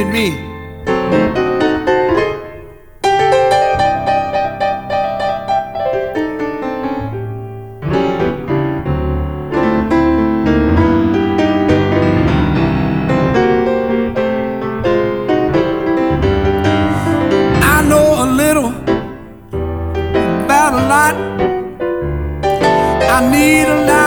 made me. I know a little about a lot. I need a lot.